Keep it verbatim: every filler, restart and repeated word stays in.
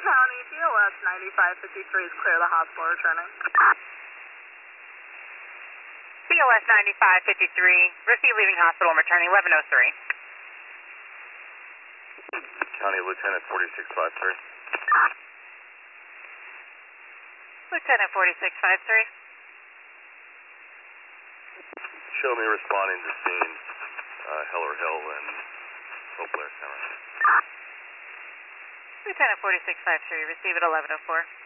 County, B O S ninety-five fifty-three is clear the hospital returning. B O S ninety-five fifty-three, receive leaving hospital and returning eleven oh three. County Lieutenant forty-six five three. Lieutenant forty-six five three. Show me responding to scene, uh, Heller Hill and Hope Blair Center. Lieutenant forty-six five three, receive at eleven oh four.